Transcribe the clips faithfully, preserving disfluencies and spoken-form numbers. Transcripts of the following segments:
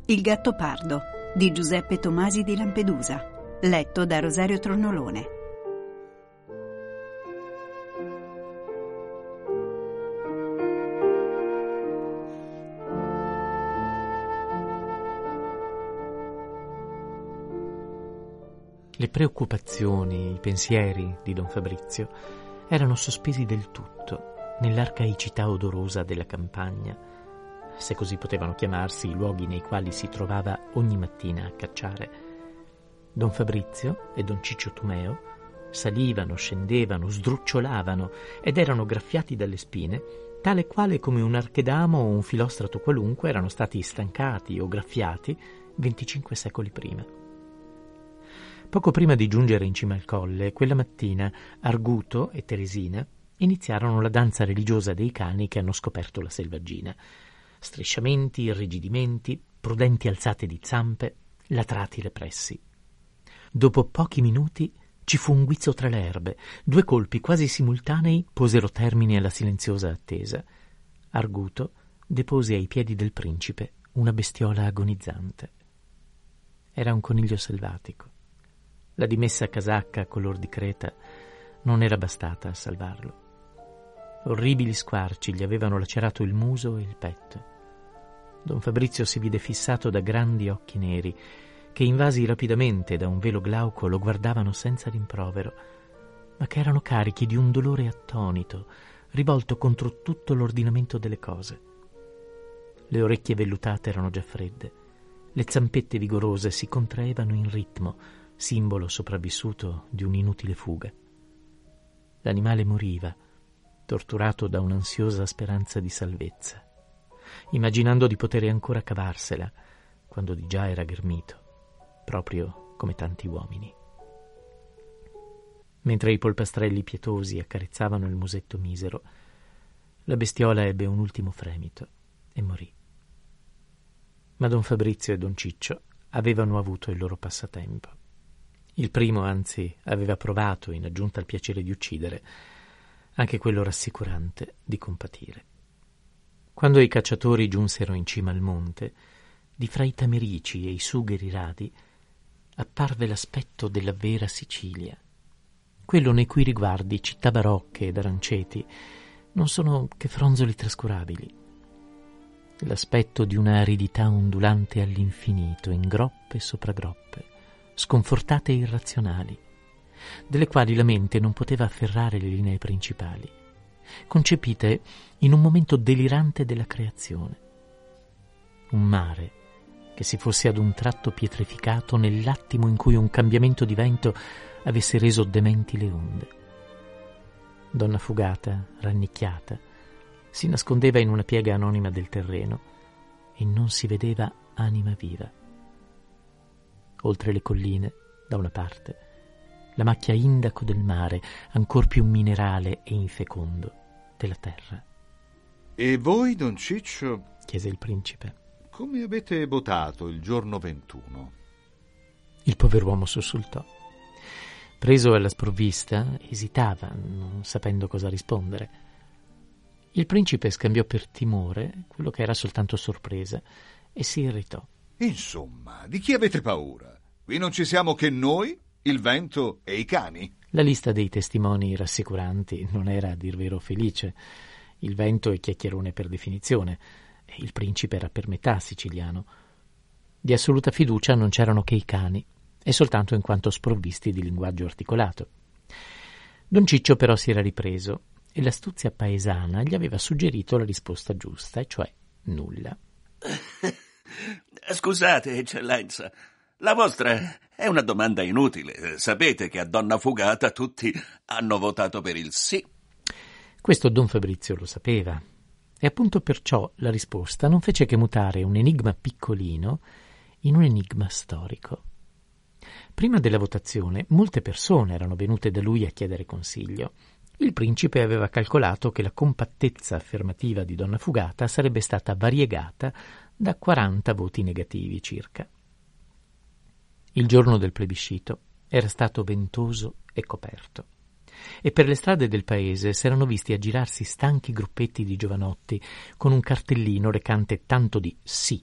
Il gatto pardo di Giuseppe Tomasi di Lampedusa, letto da Rosario Tronolone. Le preoccupazioni, i pensieri di don Fabrizio erano sospesi del tutto nell'arcaicità odorosa della campagna, se così potevano chiamarsi i luoghi nei quali si trovava ogni mattina a cacciare. Don Fabrizio e don Ciccio Tumeo salivano, scendevano, sdrucciolavano ed erano graffiati dalle spine, tale quale come un archedamo o un filostrato qualunque erano stati stancati o graffiati venticinque secoli prima. Poco prima di giungere in cima al colle, quella mattina Arguto e Teresina iniziarono la danza religiosa dei cani che hanno scoperto la selvaggina. Strisciamenti, irrigidimenti, prudenti alzate di zampe, latrati repressi. Dopo pochi minuti ci fu un guizzo tra le erbe. Due colpi quasi simultanei posero termine alla silenziosa attesa. Arguto depose ai piedi del principe una bestiola agonizzante. Era un coniglio selvatico. La dimessa casacca color di creta non era bastata a salvarlo. Orribili squarci gli avevano lacerato il muso e il petto. Don Fabrizio si vide fissato da grandi occhi neri che, invasi rapidamente da un velo glauco, lo guardavano senza rimprovero, ma che erano carichi di un dolore attonito, rivolto contro tutto l'ordinamento delle cose. Le orecchie vellutate erano già fredde, le zampette vigorose si contraevano in ritmo, simbolo sopravvissuto di un'inutile fuga. L'animale moriva, torturato da un'ansiosa speranza di salvezza, immaginando di poter ancora cavarsela quando di già era ghermito, proprio come tanti uomini. Mentre i polpastrelli pietosi accarezzavano il musetto misero, la bestiola ebbe un ultimo fremito e morì. Ma don Fabrizio e don Ciccio avevano avuto il loro passatempo. Il primo, anzi, aveva provato, in aggiunta al piacere di uccidere, anche quello rassicurante di compatire. Quando i cacciatori giunsero in cima al monte, di fra i tamerici e i sugheri radi, apparve l'aspetto della vera Sicilia, quello nei cui riguardi città barocche ed aranceti non sono che fronzoli trascurabili, l'aspetto di una aridità ondulante all'infinito, in groppe sopra groppe, sconfortate e irrazionali, delle quali la mente non poteva afferrare le linee principali, concepite in un momento delirante della creazione. Un mare che si fosse ad un tratto pietrificato nell'attimo in cui un cambiamento di vento avesse reso dementi le onde. Donna Fugata, rannicchiata, si nascondeva in una piega anonima del terreno e non si vedeva anima viva. Oltre le colline, da una parte, la macchia indaco del mare, ancor più minerale e infecondo della terra. E voi, don Ciccio? Chiese il principe. Come avete votato il giorno ventuno? Il pover'uomo sussultò. Preso alla sprovvista, esitava, non sapendo cosa rispondere. Il principe scambiò per timore quello che era soltanto sorpresa e si irritò. Insomma, di chi avete paura? Qui non ci siamo che noi, il vento e i cani? La lista dei testimoni rassicuranti non era a dir vero felice. Il vento è chiacchierone per definizione e il principe era per metà siciliano. Di assoluta fiducia non c'erano che i cani, e soltanto in quanto sprovvisti di linguaggio articolato. Don Ciccio però si era ripreso e l'astuzia paesana gli aveva suggerito la risposta giusta, e cioè nulla. Scusate, eccellenza, la vostra è una domanda inutile. Sapete che a Donna Fugata tutti hanno votato per il sì. Questo don Fabrizio lo sapeva, e appunto perciò la risposta non fece che mutare un enigma piccolino in un enigma storico. Prima della votazione molte persone erano venute da lui a chiedere consiglio. Il principe aveva calcolato che la compattezza affermativa di Donna Fugata sarebbe stata variegata da quaranta voti negativi circa. Il giorno del plebiscito era stato ventoso e coperto, e per le strade del paese s'erano visti aggirarsi stanchi gruppetti di giovanotti con un cartellino recante tanto di sì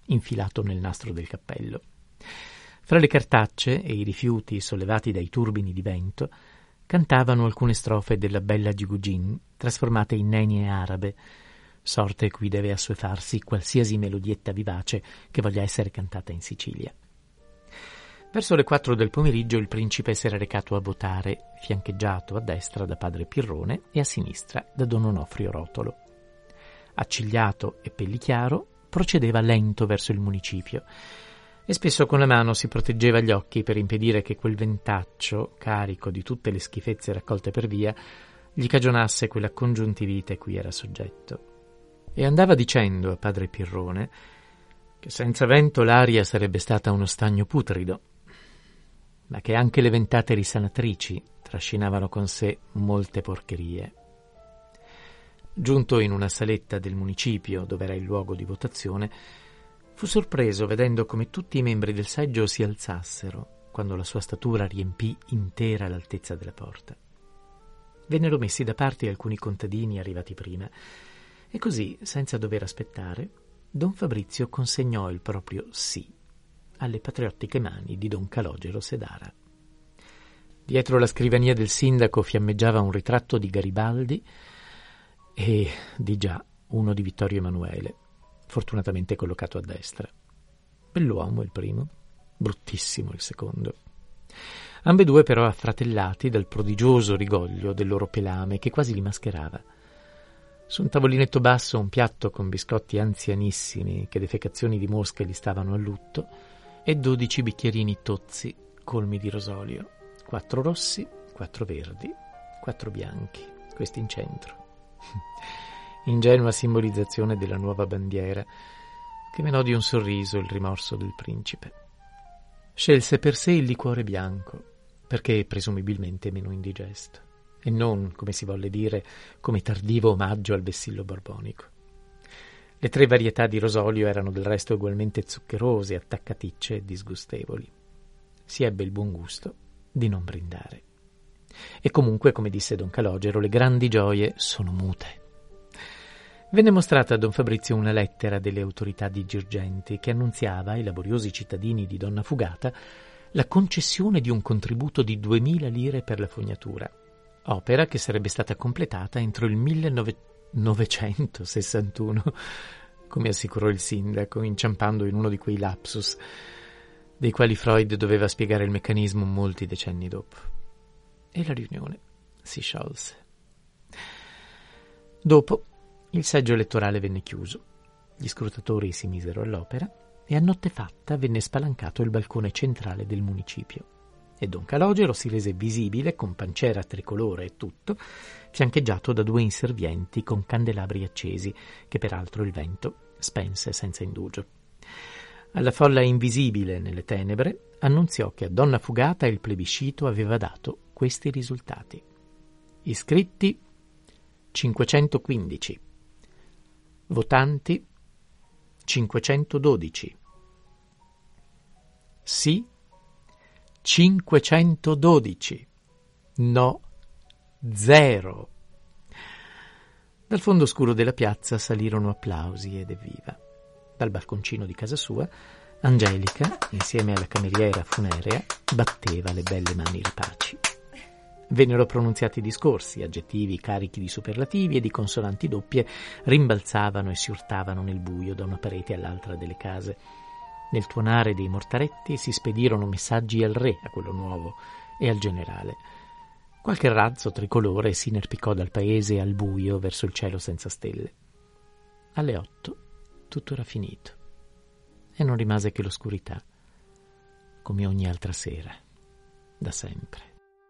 infilato nel nastro del cappello. Fra le cartacce e i rifiuti sollevati dai turbini di vento cantavano alcune strofe della bella Gigugin, trasformate in nenie arabe, sorte cui deve assuefarsi qualsiasi melodietta vivace che voglia essere cantata in Sicilia. Verso le quattro del pomeriggio il principe s'era recato a votare, fiancheggiato a destra da padre Pirrone e a sinistra da don Onofrio Rotolo. Accigliato e pellichiaro, procedeva lento verso il municipio e spesso con la mano si proteggeva gli occhi per impedire che quel ventaccio, carico di tutte le schifezze raccolte per via, gli cagionasse quella congiuntivite cui era soggetto. E andava dicendo a padre Pirrone che senza vento l'aria sarebbe stata uno stagno putrido, ma che anche le ventate risanatrici trascinavano con sé molte porcherie. Giunto in una saletta del municipio, dove era il luogo di votazione, fu sorpreso vedendo come tutti i membri del seggio si alzassero quando la sua statura riempì intera l'altezza della porta. Vennero messi da parte alcuni contadini arrivati prima, e così, senza dover aspettare, don Fabrizio consegnò il proprio sì alle patriottiche mani di don Calogero Sedara. Dietro la scrivania del sindaco fiammeggiava un ritratto di Garibaldi e, di già, uno di Vittorio Emanuele, fortunatamente collocato a destra. Bell'uomo il primo, bruttissimo il secondo. Ambedue però affratellati dal prodigioso rigoglio del loro pelame che quasi li mascherava. Su un tavolinetto basso un piatto con biscotti anzianissimi che defecazioni di mosche li stavano a lutto e dodici bicchierini tozzi colmi di rosolio, quattro rossi, quattro verdi, quattro bianchi, questi in centro. Ingenua simbolizzazione della nuova bandiera che menò di un sorriso il rimorso del principe. Scelse per sé il liquore bianco perché presumibilmente meno indigesto e non, come si volle dire, come tardivo omaggio al vessillo borbonico. Le tre varietà di rosolio erano del resto ugualmente zuccherose, attaccaticce e disgustevoli. Si ebbe il buon gusto di non brindare. E comunque, come disse don Calogero, le grandi gioie sono mute. Venne mostrata a don Fabrizio una lettera delle autorità di Girgenti che annunziava ai laboriosi cittadini di Donna Fugata la concessione di un contributo di duemila lire per la fognatura, opera che sarebbe stata completata entro il millenovecentosessantuno, come assicurò il sindaco, inciampando in uno di quei lapsus dei quali Freud doveva spiegare il meccanismo molti decenni dopo. E la riunione si sciolse. Dopo il seggio elettorale venne chiuso, gli scrutatori si misero all'opera e a notte fatta venne spalancato il balcone centrale del municipio e don Calogero si rese visibile con panciera tricolore e tutto, fiancheggiato da due inservienti con candelabri accesi che peraltro il vento spense senza indugio. Alla folla invisibile nelle tenebre annunziò che a Donna Fugata il plebiscito aveva dato questi risultati: iscritti cinquecentoquindici, votanti cinquecentododici, sì cinquecentododici, no zero. Dal fondo oscuro della piazza salirono applausi ed evviva. Dal balconcino di casa sua Angelica, insieme alla cameriera funerea, batteva le belle mani rapaci. Vennero pronunziati discorsi, aggettivi carichi di superlativi e di consonanti doppie rimbalzavano e si urtavano nel buio da una parete all'altra delle case. Nel tuonare dei mortaretti si spedirono messaggi al re, a quello nuovo, e al generale. Qualche razzo tricolore si inerpicò dal paese al buio verso il cielo senza stelle. Alle otto tutto era finito e non rimase che l'oscurità, come ogni altra sera, da sempre.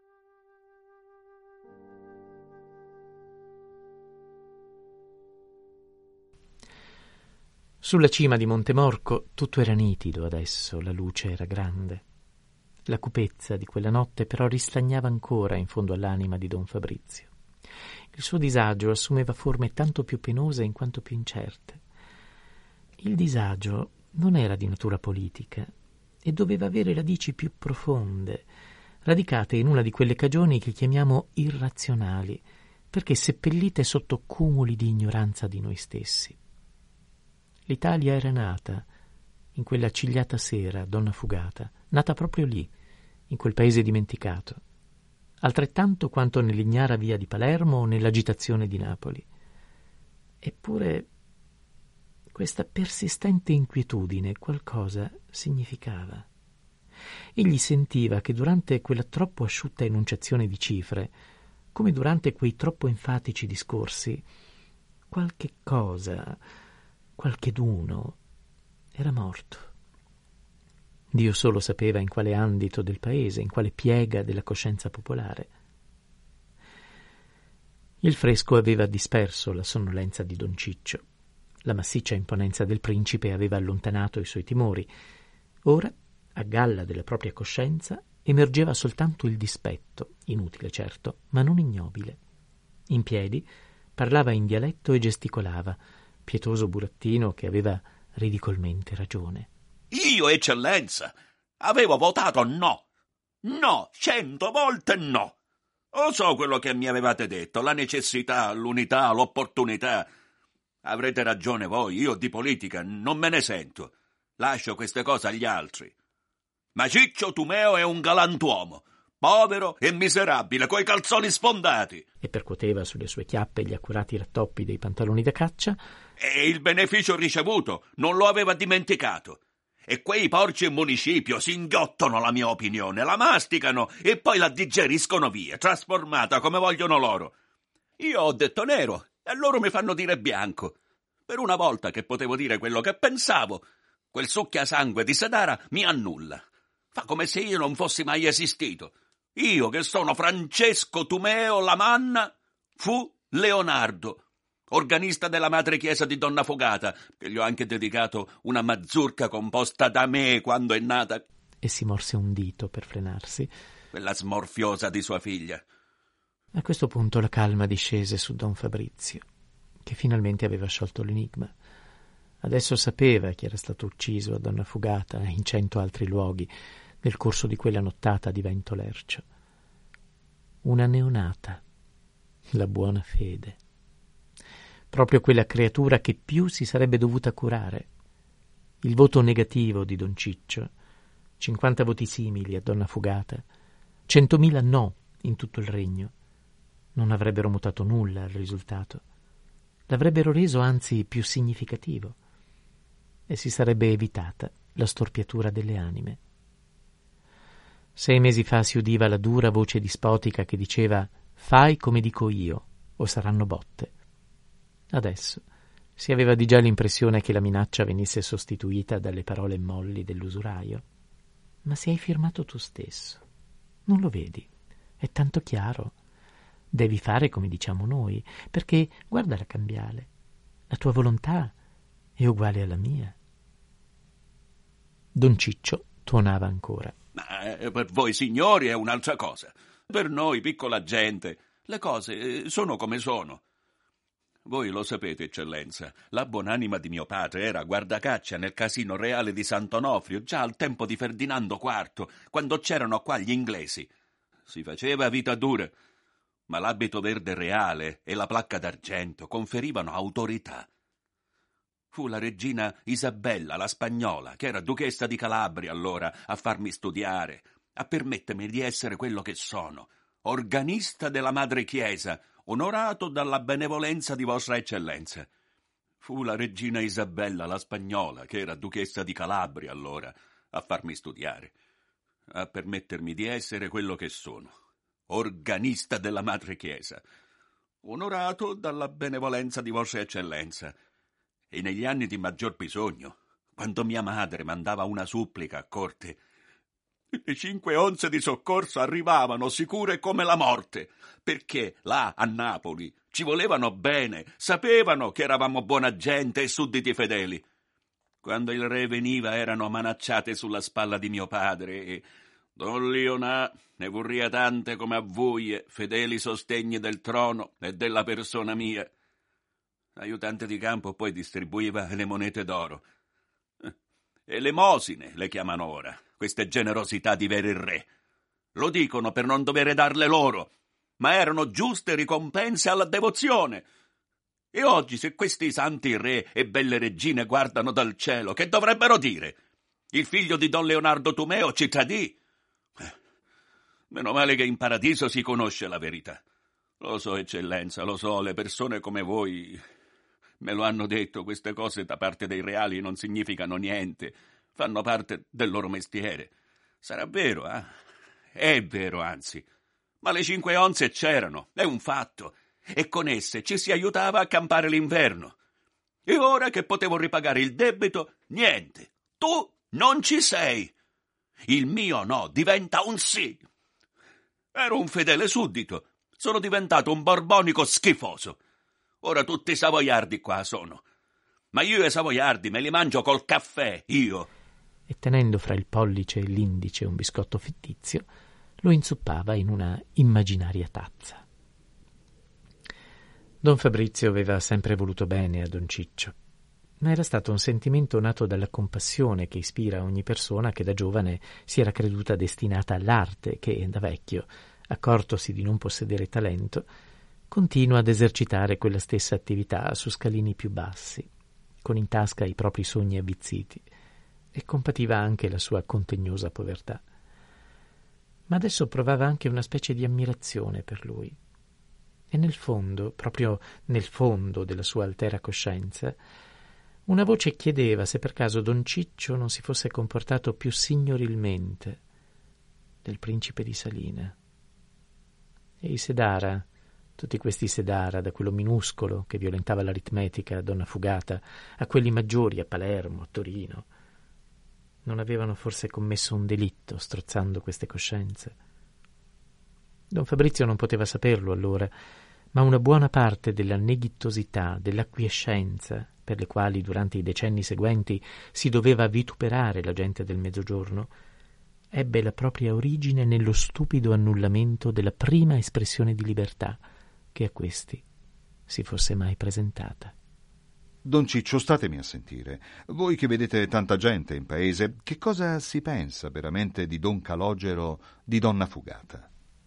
Sulla cima di Montemorco tutto era nitido adesso, la luce era grande. La cupezza di quella notte però ristagnava ancora in fondo all'anima di don Fabrizio. Il suo disagio assumeva forme tanto più penose in quanto più incerte. Il disagio non era di natura politica e doveva avere radici più profonde, radicate in una di quelle cagioni che chiamiamo irrazionali, perché seppellite sotto cumuli di ignoranza di noi stessi. L'Italia era nata, in quella accigliata sera, donna fugata, nata proprio lì, in quel paese dimenticato, altrettanto quanto nell'ignara via di Palermo o nell'agitazione di Napoli. Eppure questa persistente inquietudine qualcosa significava. Egli sentiva che durante quella troppo asciutta enunciazione di cifre, come durante quei troppo enfatici discorsi, qualche cosa, qualcheduno, era morto. Dio solo sapeva in quale ambito del paese, in quale piega della coscienza popolare. Il fresco aveva disperso la sonnolenza di don Ciccio. La massiccia imponenza del principe aveva allontanato i suoi timori. Ora, a galla della propria coscienza, emergeva soltanto il dispetto, inutile certo, ma non ignobile. In piedi parlava in dialetto e gesticolava, pietoso burattino che aveva ridicolmente ragione. Io, eccellenza, avevo votato no. No, cento volte no. Lo so quello che mi avevate detto, la necessità, l'unità, l'opportunità. Avrete ragione voi, io di politica non me ne sento. Lascio queste cose agli altri. Ma Ciccio Tumeo è un galantuomo, povero e miserabile, coi calzoni sfondati. E percuoteva sulle sue chiappe gli accurati rattoppi dei pantaloni da caccia. E il beneficio ricevuto non lo aveva dimenticato. E quei porci in municipio si inghiottono la mia opinione, la masticano e poi la digeriscono via, trasformata come vogliono loro. Io ho detto nero e loro mi fanno dire bianco. Per una volta che potevo dire quello che pensavo, quel succhiasangue di Sedara mi annulla. Fa come se io non fossi mai esistito. Io che sono Francesco Tumeo Lamanna, fu Leonardo, organista della madre chiesa di Donna Fugata, che gli ho anche dedicato una mazurka composta da me quando è nata. E si morse un dito per frenarsi. Quella smorfiosa di sua figlia. A questo punto la calma discese su don Fabrizio, che finalmente aveva sciolto l'enigma. Adesso sapeva chi era stato ucciso a Donna Fugata e in cento altri luoghi nel corso di quella nottata di vento lercio. Una neonata, la buona fede. Proprio quella creatura che più si sarebbe dovuta curare. Il voto negativo di don Ciccio, cinquanta voti simili a Donna Fugata, centomila no in tutto il regno, non avrebbero mutato nulla al risultato. L'avrebbero reso anzi più significativo e si sarebbe evitata la storpiatura delle anime. Sei mesi fa si udiva la dura voce dispotica che diceva «Fai come dico io, o saranno botte». Adesso si aveva di già l'impressione che la minaccia venisse sostituita dalle parole molli dell'usuraio. «Ma se hai firmato tu stesso, non lo vedi? È tanto chiaro. Devi fare come diciamo noi, perché guarda la cambiale. La tua volontà è uguale alla mia». Don Ciccio tuonava ancora. Ma eh, per voi signori è un'altra cosa. Per noi, piccola gente, le cose eh, sono come sono. Voi lo sapete, eccellenza, la buonanima di mio padre era guardacaccia nel casino reale di Sant'Onofrio già al tempo di Ferdinando quarto, quando c'erano qua gli inglesi. Si faceva vita dura, ma l'abito verde reale e la placca d'argento conferivano autorità. Fu la regina Isabella, la spagnola, che era duchessa di Calabria allora, a farmi studiare, a permettermi di essere quello che sono, organista della madre chiesa, onorato dalla benevolenza di vostra eccellenza. Fu la regina Isabella, la spagnola, che era duchessa di Calabria allora, a farmi studiare, a permettermi di essere quello che sono, organista della madre chiesa, onorato dalla benevolenza di vostra eccellenza. E negli anni di maggior bisogno, quando mia madre mandava una supplica a corte, le cinque onze di soccorso arrivavano sicure come la morte, perché là a Napoli ci volevano bene, sapevano che eravamo buona gente e sudditi fedeli. Quando il re veniva erano manacciate sulla spalla di mio padre e Don Leonà ne vorria tante come a voi, fedeli sostegni del trono e della persona mia. Aiutante di campo poi distribuiva le monete d'oro. Elemosine le chiamano ora, queste generosità di veri re. Lo dicono per non dover darle loro, ma erano giuste ricompense alla devozione. E oggi, se questi santi re e belle regine guardano dal cielo, che dovrebbero dire? Il figlio di Don Leonardo Tumeo ci tradì. Eh, meno male che in paradiso si conosce la verità. Lo so, eccellenza, lo so, le persone come voi me lo hanno detto, queste cose da parte dei reali non significano niente, fanno parte del loro mestiere. Sarà vero, eh? È vero, anzi. Ma le cinque onze c'erano, è un fatto, e con esse ci si aiutava a campare l'inverno. E ora che potevo ripagare il debito, niente. Tu non ci sei. Il mio no diventa un sì. Ero un fedele suddito. Sono diventato un borbonico schifoso. Ora tutti i savoiardi qua sono. Ma io i savoiardi me li mangio col caffè, io. E tenendo fra il pollice e l'indice un biscotto fittizio, lo inzuppava in una immaginaria tazza. Don Fabrizio aveva sempre voluto bene a Don Ciccio, ma era stato un sentimento nato dalla compassione che ispira ogni persona che da giovane si era creduta destinata all'arte, che da vecchio, accortosi di non possedere talento, continua ad esercitare quella stessa attività su scalini più bassi, con in tasca i propri sogni avvizziti, e compativa anche la sua contegnosa povertà. Ma adesso provava anche una specie di ammirazione per lui, e nel fondo, proprio nel fondo della sua altera coscienza, una voce chiedeva se per caso Don Ciccio non si fosse comportato più signorilmente del principe di Salina. E i Sedara, tutti questi Sedara, da quello minuscolo che violentava l'aritmetica a Donna Fugata, a quelli maggiori a Palermo, a Torino, non avevano forse commesso un delitto strozzando queste coscienze? Don Fabrizio non poteva saperlo allora, ma una buona parte della neghittosità, dell'acquiescenza, per le quali durante i decenni seguenti si doveva vituperare la gente del Mezzogiorno, ebbe la propria origine nello stupido annullamento della prima espressione di libertà che a questi si fosse mai presentata. Don Ciccio, statemi a sentire. Voi che vedete tanta gente in paese, che cosa si pensa veramente di Don Calogero, di Donna Fugata?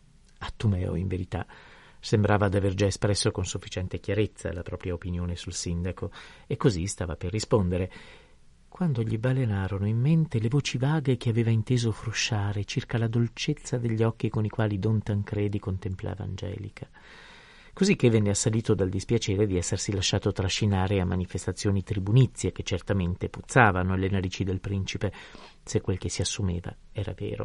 A Tumeo, in verità, sembrava d'aver già espresso con sufficiente chiarezza la propria opinione sul sindaco, e così stava per rispondere, quando gli balenarono in mente le voci vaghe che aveva inteso frusciare circa la dolcezza degli occhi con i quali Don Tancredi contemplava Angelica. Così che venne assalito dal dispiacere di essersi lasciato trascinare a manifestazioni tribunizie che certamente puzzavano alle narici del principe, se quel che si assumeva era vero.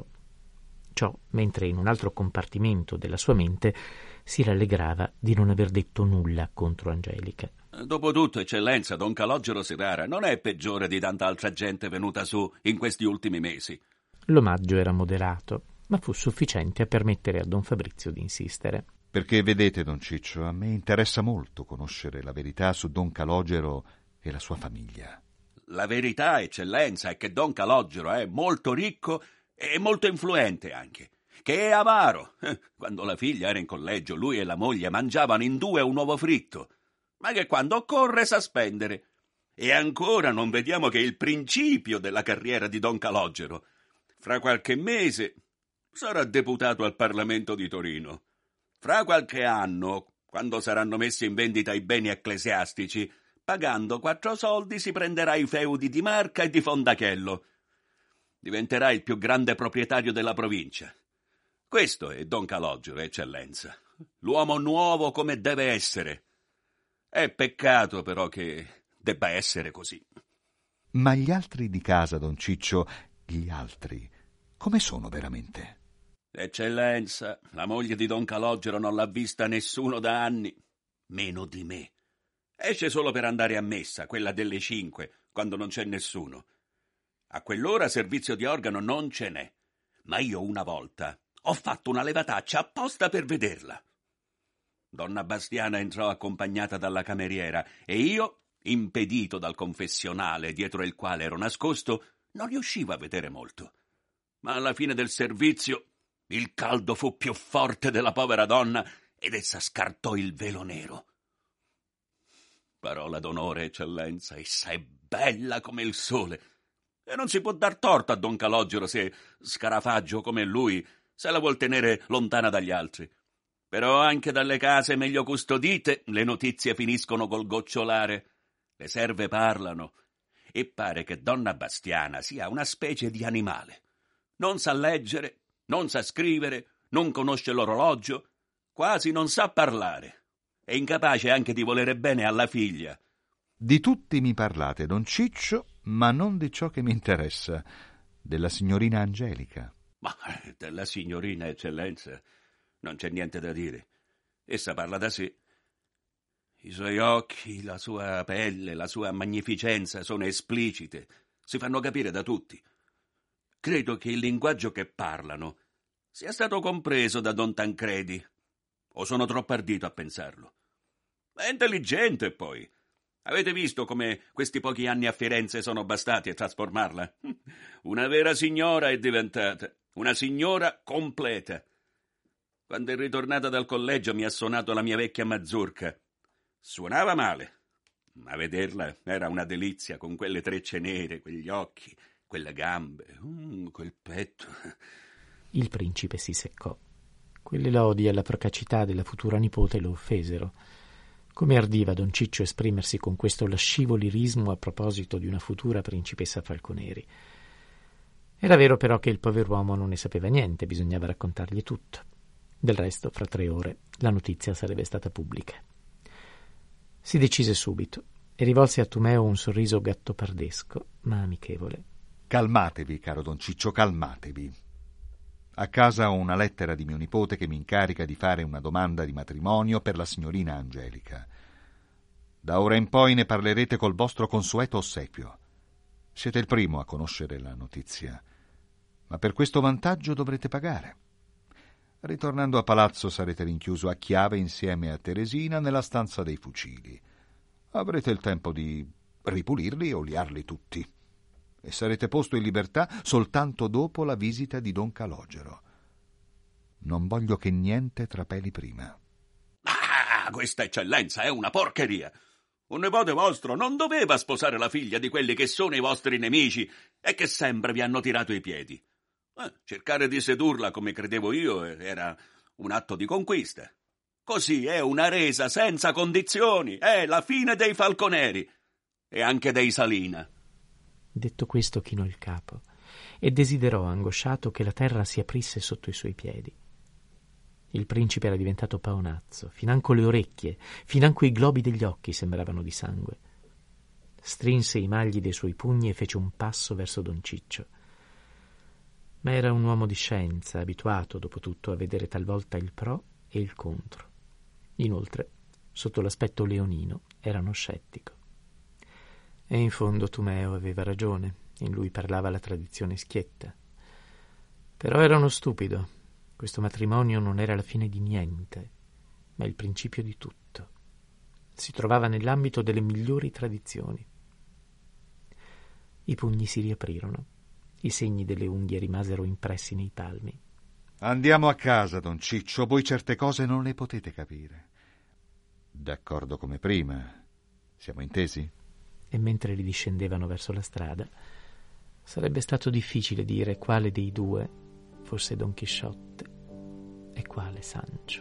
Ciò mentre in un altro compartimento della sua mente si rallegrava di non aver detto nulla contro Angelica. Dopotutto, eccellenza, Don Calogero Sedara non è peggiore di tanta altra gente venuta su in questi ultimi mesi. L'omaggio era moderato, ma fu sufficiente a permettere a Don Fabrizio di insistere. Perché vedete, Don Ciccio, a me interessa molto conoscere la verità su Don Calogero e la sua famiglia. La verità, eccellenza, è che Don Calogero è molto ricco e molto influente anche, che è avaro. Quando la figlia era in collegio, lui e la moglie mangiavano in due un uovo fritto, ma che quando occorre sa spendere. E ancora non vediamo che il principio della carriera di Don Calogero. Fra qualche mese sarà deputato al Parlamento di Torino. Fra qualche anno, quando saranno messi in vendita i beni ecclesiastici, pagando quattro soldi si prenderà i feudi di Marca e di Fondachello. Diventerà il più grande proprietario della provincia. Questo è Don Calogero, eccellenza. L'uomo nuovo come deve essere. È peccato però che debba essere così. Ma gli altri di casa, Don Ciccio, gli altri, come sono veramente? Eccellenza, la moglie di Don Calogero non l'ha vista nessuno da anni, meno di me. Esce solo per andare a messa, quella delle cinque, quando non c'è nessuno. A quell'ora servizio di organo non ce n'è, ma io una volta ho fatto una levataccia apposta per vederla. Donna Bastiana entrò accompagnata dalla cameriera e io, impedito dal confessionale dietro il quale ero nascosto, non riuscivo a vedere molto. Ma alla fine del servizio il caldo fu più forte della povera donna ed essa scartò il velo nero. Parola d'onore, eccellenza, essa è bella come il sole. E non si può dar torto a Don Calogero se, scarafaggio come lui, se la vuol tenere lontana dagli altri. Però anche dalle case meglio custodite le notizie finiscono col gocciolare. Le serve parlano. e pare che donna Bastiana sia una specie di animale. Non sa leggere, non sa scrivere, non conosce l'orologio, quasi non sa parlare. È incapace anche di volere bene alla figlia. Di tutti mi parlate, don Ciccio, ma non di ciò che mi interessa, della signorina Angelica. Ma della signorina, eccellenza, non c'è niente da dire. Essa parla da sé. I suoi occhi, la sua pelle, la sua magnificenza sono esplicite, si fanno capire da tutti. Credo che il linguaggio che parlano sia stato compreso da don Tancredi, o sono troppo ardito a pensarlo. È intelligente, poi. Avete visto come questi pochi anni a Firenze sono bastati a trasformarla? Una vera signora è diventata, una signora completa. Quando è ritornata dal collegio mi ha suonato la mia vecchia mazurka. Suonava male, ma vederla era una delizia, con quelle trecce nere, quegli occhi, quelle gambe, mm, quel petto. Il principe si seccò. Quelle lodi alla procacità della futura nipote lo offesero. Come ardiva don Ciccio esprimersi con questo lascivo lirismo a proposito di una futura principessa Falconeri? Era vero però che il pover'uomo non ne sapeva niente, bisognava raccontargli tutto. Del resto, fra tre ore, la notizia sarebbe stata pubblica. Si decise subito e rivolse a Tumeo un sorriso gattopardesco, ma amichevole. Calmatevi, caro don Ciccio, calmatevi. A casa ho una lettera di mio nipote che mi incarica di fare una domanda di matrimonio per la signorina Angelica. Da ora in poi ne parlerete col vostro consueto ossequio. Siete il primo a conoscere la notizia, ma per questo vantaggio dovrete pagare. Ritornando a palazzo sarete rinchiuso a chiave insieme a Teresina nella stanza dei fucili. Avrete il tempo di ripulirli e oliarli tutti. E sarete posto in libertà soltanto dopo la visita di don Calogero. Non voglio che niente trapeli prima. Ah, questa eccellenza è una porcheria. Un nipote vostro non doveva sposare la figlia di quelli che sono i vostri nemici e che sempre vi hanno tirato i piedi. Eh, cercare di sedurla, come credevo io, era un atto di conquista. Così è una resa senza condizioni, è la fine dei Falconeri e anche dei Salina. Detto questo chinò il capo e desiderò angosciato che la terra si aprisse sotto i suoi piedi. Il principe era diventato paonazzo, financo le orecchie, financo i globi degli occhi sembravano di sangue. Strinse i magli dei suoi pugni e fece un passo verso don Ciccio. Ma era un uomo di scienza, abituato, dopo tutto, a vedere talvolta il pro e il contro. Inoltre, sotto l'aspetto leonino, era uno scettico. E in fondo Tumeo aveva ragione, in lui parlava la tradizione schietta. Però era uno stupido. Questo matrimonio non era la fine di niente, ma il principio di tutto. Si trovava nell'ambito delle migliori tradizioni. I pugni si riaprirono. I segni delle unghie rimasero impressi nei palmi. Andiamo a casa, don Ciccio, voi certe cose non le potete capire. D'accordo come prima. Siamo intesi? E mentre ridiscendevano verso la strada, sarebbe stato difficile dire quale dei due fosse Don Chisciotte e quale Sancho.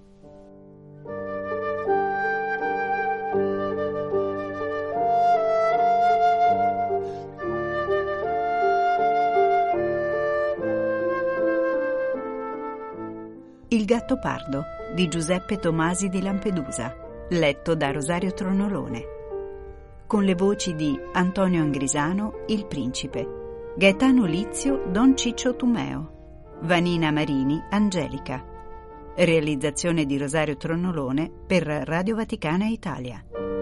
Il Gattopardo di Giuseppe Tomasi di Lampedusa, letto da Rosario Tronolone, con le voci di Antonio Angrisano, il principe, Gaetano Lizio, Don Ciccio Tumeo, Vanina Marini, Angelica. Realizzazione di Rosario Tronolone per Radio Vaticana Italia.